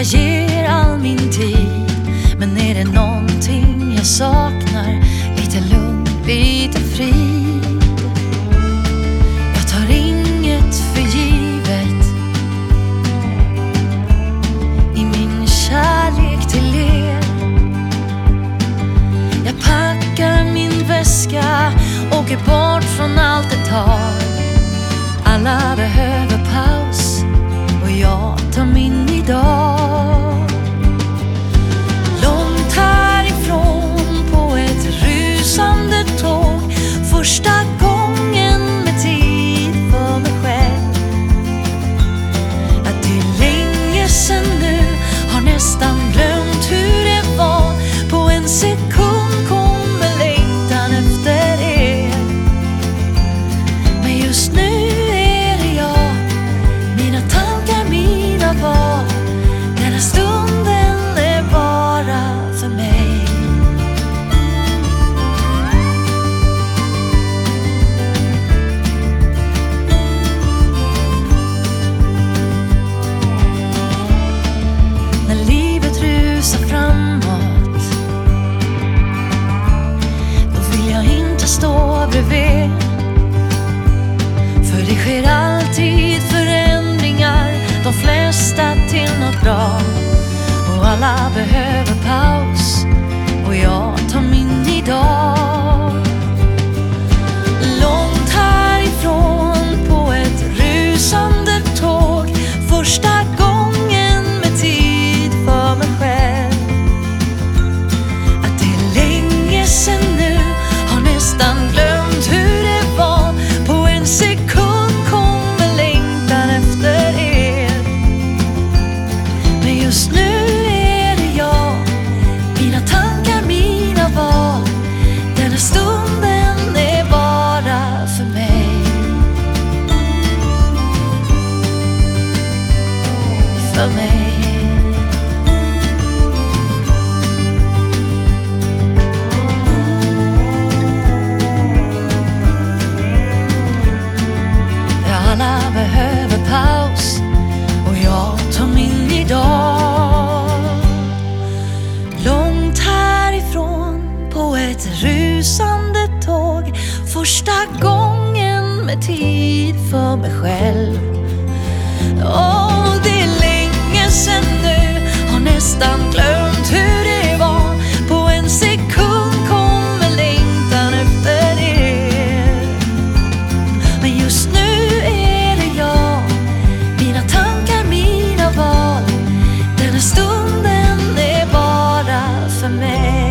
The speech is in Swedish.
ger all min tid, men är det någonting jag saknar? Lite lugn, lite frid. Jag tar inget för givet i min kärlek till er. Jag packar min väska, åker bort från allt ett tag. Alla behöver paus och jag tar min idag. Långt härifrån på ett rusande tåg, första gången med tid för mig själv. Att det är länge sen nu, har nästan glömt hur det var. På en sekund kommer längtan efter er. Men just nu är det jag, mina tankar, mina val. Den här stunden är bara för mig. När livet rusar framåt, då vill jag inte stå bredvid. För det sker alltid förändringar, de flesta till något bra. Och alla behöver paus och jag tar min idag. Långt härifrån på ett rusande tåg, första gången med tid för mig själv. Att det är länge sen nu, har nästan glömt hur det var. På en sekund kommer längtan efter er. Men just nu är det jag, mina tankar, mina val. Den här stunden är bara för mig. För mig. Alla behöver paus och jag tar min idag. Långt härifrån på ett rusande tåg, första gången med tid för mig själv. Åh, det är länge sen nu, har nästan glömt hur det var. På en sekund kommer längtan efter er. Men just nu är det jag, mina tankar, mina val. Den här stunden är bara för mig.